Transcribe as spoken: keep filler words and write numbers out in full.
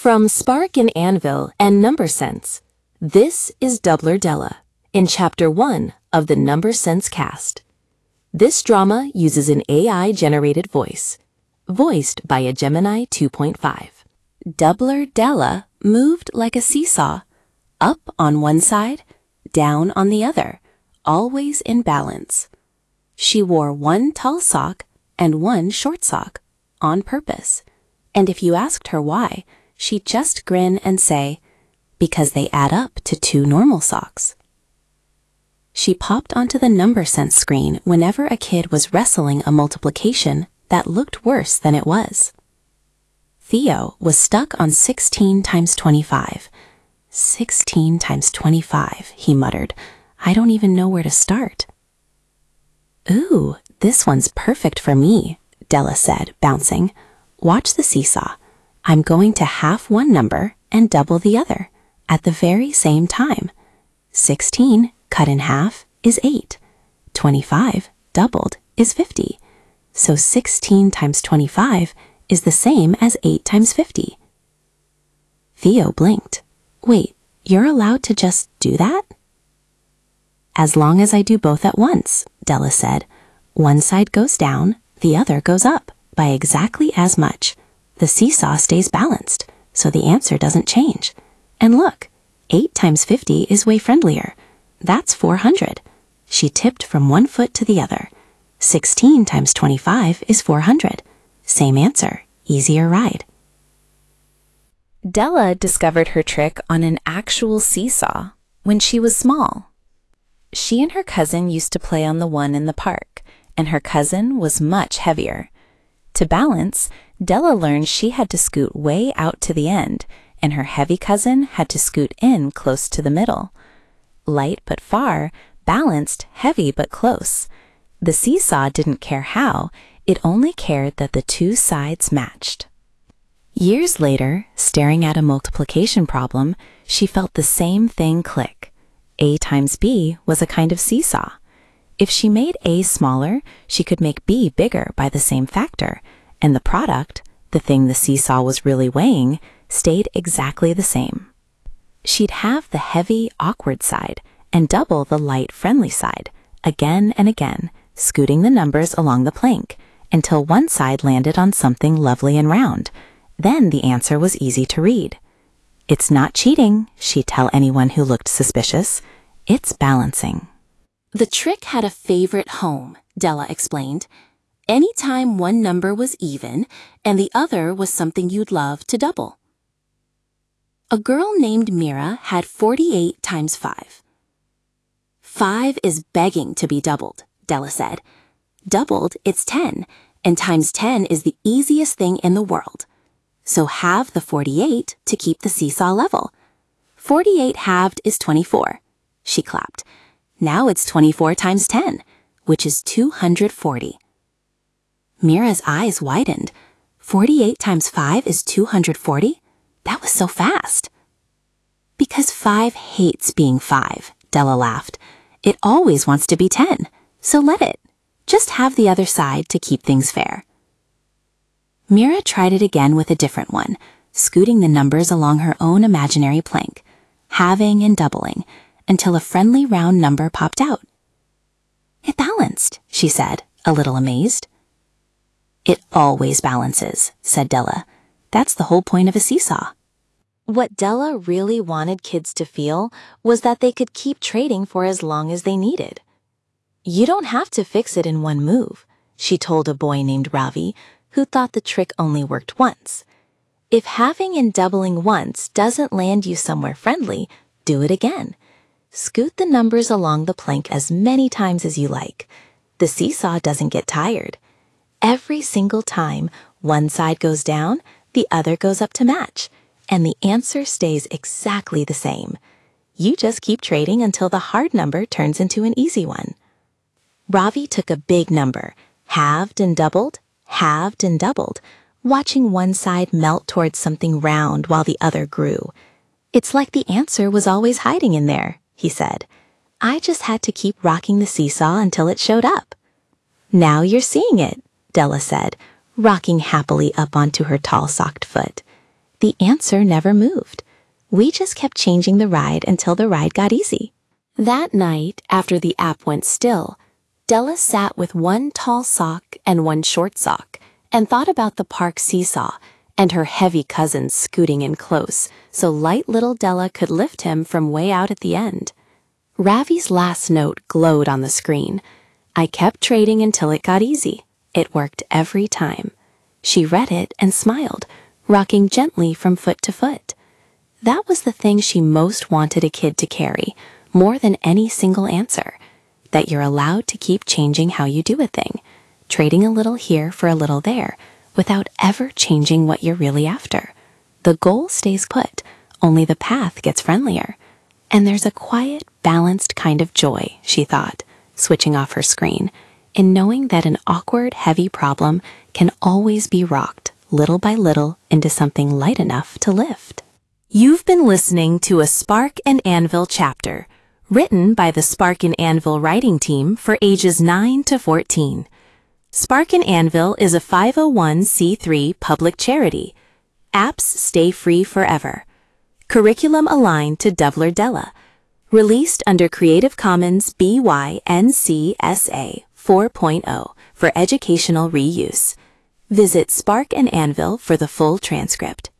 From Spark and Anvil and Number Sense, this is Doubler Della in Chapter one of the Number Sense cast. This drama uses an A I-generated voice, voiced by a Gemini two point five. Doubler Della moved like a seesaw, up on one side, down on the other, always in balance. She wore one tall sock and one short sock, on purpose, and if you asked her why, she'd just grin and say, because they add up to two normal socks. She popped onto the Number Sense screen whenever a kid was wrestling a multiplication that looked worse than it was. Theo was stuck on sixteen times twenty-five. sixteen times twenty-five, he muttered. I don't even know where to start. Ooh, this one's perfect for me, Della said, bouncing. Watch the seesaw. I'm going to half one number and double the other at the very same time. sixteen cut in half is eight. twenty-five doubled is fifty. So sixteen times twenty-five is the same as eight times fifty. Theo blinked. Wait, you're allowed to just do that? As long as I do both at once, Della said. One side goes down, the other goes up by exactly as much. The seesaw stays balanced, so the answer doesn't change. And look, eight times fifty is way friendlier. That's four hundred. She tipped from one foot to the other. sixteen times twenty-five is four hundred. Same answer, easier ride. Della discovered her trick on an actual seesaw when she was small. She and her cousin used to play on the one in the park, and her cousin was much heavier. To balance, Della learned she had to scoot way out to the end, and her heavy cousin had to scoot in close to the middle. Light but far, balanced, heavy but close. The seesaw didn't care how, it only cared that the two sides matched. Years later, staring at a multiplication problem, she felt the same thing click. A times B was a kind of seesaw. If she made A smaller, she could make B bigger by the same factor, and the product, the thing the seesaw was really weighing, stayed exactly the same. She'd have the heavy, awkward side and double the light, friendly side, again and again, scooting the numbers along the plank, until one side landed on something lovely and round. Then the answer was easy to read. It's not cheating, she'd tell anyone who looked suspicious. It's balancing. The trick had a favorite home, Della explained. Anytime one number was even and the other was something you'd love to double. A girl named Mira had forty-eight times five. Five is begging to be doubled, Della said. Doubled, it's ten, and times ten is the easiest thing in the world. So halve the forty-eight to keep the seesaw level. forty-eight halved is twenty-four. She clapped. Now it's twenty-four times ten, which is two hundred forty. Mira's eyes widened. forty-eight times five is two hundred forty? That was so fast. Because five hates being five, Della laughed. It always wants to be ten, so let it. Just have the other side to keep things fair. Mira tried it again with a different one, scooting the numbers along her own imaginary plank, halving and doubling, until a friendly round number popped out. It balanced, she said, a little amazed. It always balances, said Della. That's the whole point of a seesaw. What Della really wanted kids to feel was that they could keep trading for as long as they needed. You don't have to fix it in one move, she told a boy named Ravi, who thought the trick only worked once. If halving and doubling once doesn't land you somewhere friendly, do it again. Scoot the numbers along the plank as many times as you like. The seesaw doesn't get tired. Every single time, one side goes down, the other goes up to match, and the answer stays exactly the same. You just keep trading until the hard number turns into an easy one. Ravi took a big number, halved and doubled, halved and doubled, watching one side melt towards something round while the other grew. It's like the answer was always hiding in there, he said. I just had to keep rocking the seesaw until it showed up. Now you're seeing it, Della said, rocking happily up onto her tall-socked foot. The answer never moved. We just kept changing the ride until the ride got easy. That night, after the app went still, Della sat with one tall sock and one short sock and thought about the park seesaw and her heavy cousin scooting in close so light little Della could lift him from way out at the end. Ravi's last note glowed on the screen. I kept trading until it got easy. It worked every time. She read it and smiled, rocking gently from foot to foot. That was the thing she most wanted a kid to carry, more than any single answer, that you're allowed to keep changing how you do a thing, trading a little here for a little there, without ever changing what you're really after. The goal stays put, only the path gets friendlier. And there's a quiet, balanced kind of joy, she thought, switching off her screen, in knowing that an awkward, heavy problem can always be rocked, little by little, into something light enough to lift. You've been listening to a Spark and Anvil chapter, written by the Spark and Anvil writing team for ages nine to fourteen. Spark and Anvil is a five oh one c three public charity. Apps stay free forever. Curriculum aligned to Doubler Della. Released under Creative Commons B Y N C S A four point oh for educational reuse. Visit Spark and Anvil for the full transcript.